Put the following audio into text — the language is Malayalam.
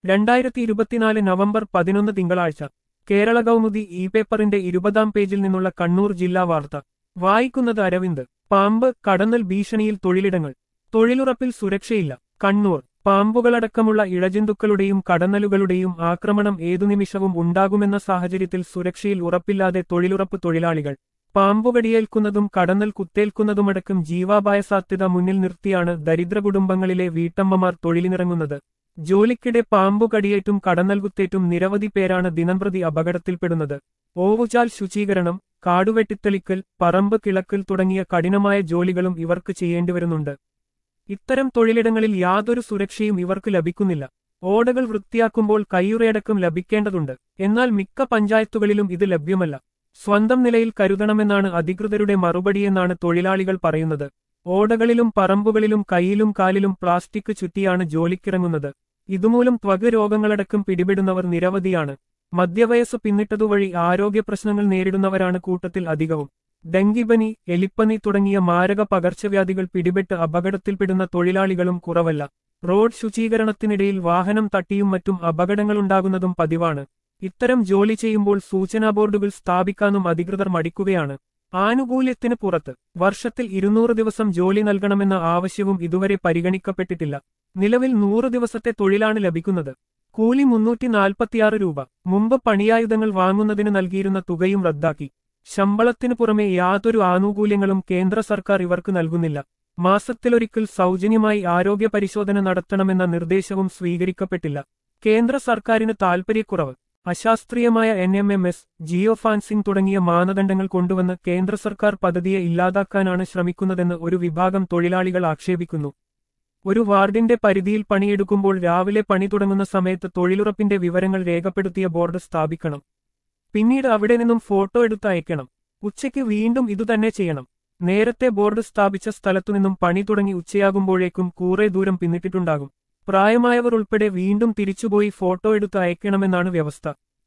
2024 നവംബർ 11 തിങ്കളാഴ്ച കേരള കൗമുദി ഇ പേപ്പറിന്റെ 20-ാം പേജിൽ നിന്നുള്ള കണ്ണൂർ ജില്ലാ വാർത്ത വായിക്കുന്നത് അരവിന്ദ്. പാമ്പ് കടന്നൽ ഭീഷണിയിൽ തൊഴിലിടങ്ങൾ, തൊഴിലുറപ്പിൽ സുരക്ഷയില്ല. കണ്ണൂർ. പാമ്പുകളടക്കമുള്ള ഇഴജന്തുക്കളുടെയും കടന്നലുകളുടെയും ആക്രമണം ഏതു നിമിഷവും ഉണ്ടാകുമെന്ന സാഹചര്യത്തിൽ സുരക്ഷയിൽ ഉറപ്പില്ലാതെ തൊഴിലുറപ്പ് തൊഴിലാളികൾ. പാമ്പുകടിയേൽക്കുന്നതും കടന്നൽ കുത്തേൽക്കുന്നതുമടക്കം ജീവാപായ സാധ്യത മുന്നിൽ നിർത്തിയാണ് ദരിദ്ര കുടുംബങ്ങളിലെ വീട്ടമ്മമാർ തൊഴിലിനിറങ്ങുന്നത്. ജോലിക്കിടെ പാമ്പുകടിയേറ്റും കടന്നൽകുത്തേറ്റും നിരവധി പേരാണ് ദിനംപ്രതി അപകടത്തിൽപ്പെടുന്നത്. ഓവുചാൽ ശുചീകരണം, കാടുവെട്ടിത്തെളിക്കൽ, പറമ്പ് കിളക്കൽ തുടങ്ങിയ കഠിനമായ ജോലികളും ഇവർക്ക് ചെയ്യേണ്ടിവരുന്നുണ്ട്. ഇത്തരം തൊഴിലിടങ്ങളിൽ യാതൊരു സുരക്ഷയും ഇവർക്ക് ലഭിക്കുന്നില്ല. ഓടകൾ വൃത്തിയാക്കുമ്പോൾ കയ്യുറയടക്കം ലഭിക്കേണ്ടതുണ്ട്. എന്നാൽ മിക്ക പഞ്ചായത്തുകളിലും ഇത് ലഭ്യമല്ല. സ്വന്തം നിലയിൽ കരുതണമെന്നാണ് അധികൃതരുടെ മറുപടിയെന്നാണ് തൊഴിലാളികൾ പറയുന്നത്. ഓടകളിലും പറമ്പുകളിലും കൈയിലും കാലിലും പ്ലാസ്റ്റിക് ചുറ്റിയാണ് ജോലിക്കിറങ്ങുന്നത്. ഇതുമൂലം ത്വക്ക് രോഗങ്ങളടക്കം പിടിപെടുന്നവർ നിരവധിയാണ്. മധ്യവയസ്സ് പിന്നിട്ടതുവഴി ആരോഗ്യപ്രശ്നങ്ങൾ നേരിടുന്നവരാണ് കൂട്ടത്തിൽ അധികവും. ഡെങ്കിപ്പനി, എലിപ്പനി തുടങ്ങിയ മാരക പകർച്ചവ്യാധികൾ പിടിപെട്ട് അപകടത്തിൽപ്പെടുന്ന തൊഴിലാളികളും കുറവല്ല. റോഡ് ശുചീകരണത്തിനിടയിൽ വാഹനം തട്ടിയും മറ്റും അപകടങ്ങളുണ്ടാകുന്നതും പതിവാണ്. ഇത്തരം ജോലി ചെയ്യുമ്പോൾ സൂചനാ ബോർഡുകൾ സ്ഥാപിക്കാനും അധികൃതർ മടിക്കുകയാണ്. ആനുകൂല്യത്തിന് പുറത്ത് വർഷത്തിൽ 200 ദിവസം ജോലി നൽകണമെന്ന ആവശ്യവും ഇതുവരെ പരിഗണിക്കപ്പെട്ടിട്ടില്ല. നിലവിൽ 100 ദിവസത്തെ തൊഴിലാണ് ലഭിക്കുന്നത്. കൂലി 346 രൂപ. മുമ്പ് പണിയായുധങ്ങൾ വാങ്ങുന്നതിന് നൽകിയിരുന്ന തുകയും റദ്ദാക്കി. ശമ്പളത്തിനു പുറമെ യാതൊരു ആനുകൂല്യങ്ങളും കേന്ദ്ര സർക്കാർ ഇവർക്ക് നൽകുന്നില്ല. മാസത്തിലൊരിക്കൽ സൗജന്യമായി ആരോഗ്യ പരിശോധന നടത്തണമെന്ന നിർദ്ദേശവും സ്വീകരിക്കപ്പെട്ടില്ല. കേന്ദ്ര സർക്കാരിന് താൽപര്യക്കുറവ്. അശാസ്ത്രീയമായ NMMS, ജിയോ ഫാൻസിംഗ് തുടങ്ങിയ മാനദണ്ഡങ്ങൾ കൊണ്ടുവന്ന് കേന്ദ്ര സർക്കാർ പദ്ധതിയെ ഇല്ലാതാക്കാനാണ് ശ്രമിക്കുന്നതെന്ന് ഒരു വിഭാഗം തൊഴിലാളികൾ ആക്ഷേപിക്കുന്നു. ഒരു വാർഡിന്റെ പരിധിയിൽ പണിയെടുക്കുമ്പോൾ രാവിലെ പണി തുടങ്ങുന്ന സമയത്ത് തൊഴിലുറപ്പിന്റെ വിവരങ്ങൾ രേഖപ്പെടുത്തിയ ബോർഡ് സ്ഥാപിക്കണം. പിന്നീട് അവിടെ നിന്നും ഫോട്ടോ എടുത്ത് അയക്കണം. ഉച്ചയ്ക്ക് വീണ്ടും ഇതുതന്നെ ചെയ്യണം. നേരത്തെ ബോർഡ് സ്ഥാപിച്ച സ്ഥലത്തുനിന്നും പണി തുടങ്ങി ഉച്ചയാകുമ്പോഴേക്കും കൂറെ ദൂരം പിന്നിട്ടിട്ടുണ്ടാകും. പ്രായമായവർ ഉൾപ്പെടെ വീണ്ടും തിരിച്ചുപോയി ഫോട്ടോ എടുത്ത് അയക്കണമെന്നാണ് വ്യവസ്ഥ.